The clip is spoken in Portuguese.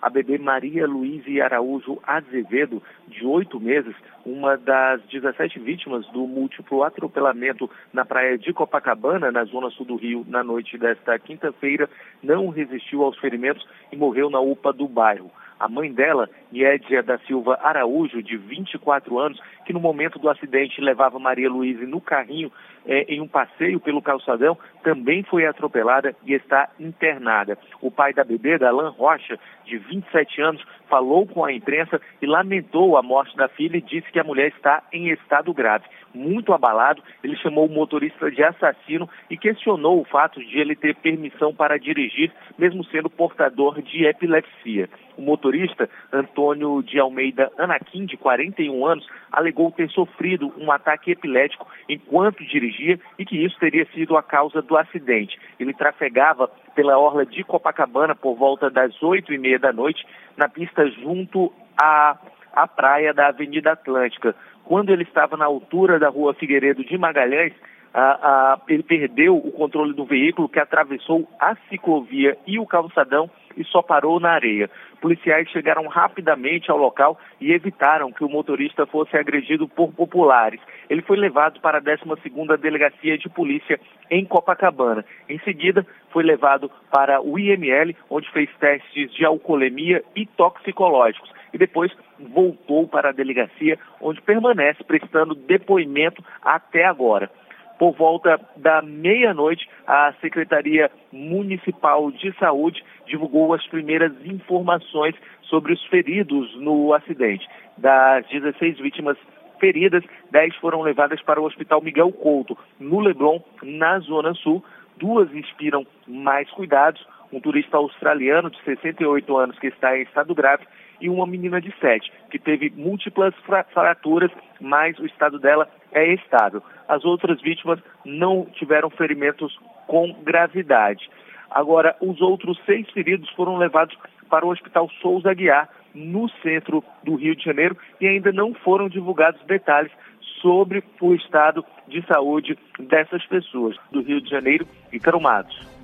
a bebê Maria Luíse Araújo Azevedo, de 8 meses, uma das 17 vítimas do múltiplo atropelamento na praia de Copacabana, na zona sul do Rio, na noite desta quinta-feira, não resistiu aos ferimentos e morreu na UPA do bairro. A mãe dela, Niédia da Silva Araújo, de 24 anos, que no momento do acidente levava Maria Luíse no carrinho em um passeio pelo calçadão, também foi atropelada e está internada. O pai da bebê, Dalan Rocha, de 27 anos, falou com a imprensa e lamentou a morte da filha e disse que a mulher está em estado grave. Muito abalado, ele chamou o motorista de assassino e questionou o fato de ele ter permissão para dirigir, mesmo sendo portador de epilepsia. O motorista, Antônio de Almeida Anaquim, de 41 anos, alegou ter sofrido um ataque epilético enquanto dirigia e que isso teria sido a causa do acidente. Ele trafegava pela orla de Copacabana por volta das 8h30 da noite, na pista junto à praia da Avenida Atlântica. Quando ele estava na altura da rua Figueiredo de Magalhães, ele perdeu o controle do veículo, que atravessou a ciclovia e o calçadão e só parou na areia. Policiais chegaram rapidamente ao local e evitaram que o motorista fosse agredido por populares. Ele foi levado para a 12ª Delegacia de Polícia em Copacabana. Em seguida, foi levado para o IML, onde fez testes de alcoolemia e toxicológicos. E depois voltou para a delegacia, onde permanece prestando depoimento até agora. Por volta da meia-noite, a Secretaria Municipal de Saúde divulgou as primeiras informações sobre os feridos no acidente. Das 16 vítimas feridas, 10 foram levadas para o Hospital Miguel Couto, no Leblon, na Zona Sul. 2 inspiram mais cuidados, um turista australiano de 68 anos que está em estado grave e uma menina de 7, que teve múltiplas fraturas, mas o estado dela é estável. As outras vítimas não tiveram ferimentos com gravidade. Agora, os outros 6 feridos foram levados para o Hospital Souza Aguiar, no centro do Rio de Janeiro, e ainda não foram divulgados detalhes sobre o estado de saúde dessas pessoas. Do Rio de Janeiro, Ícaro Matos.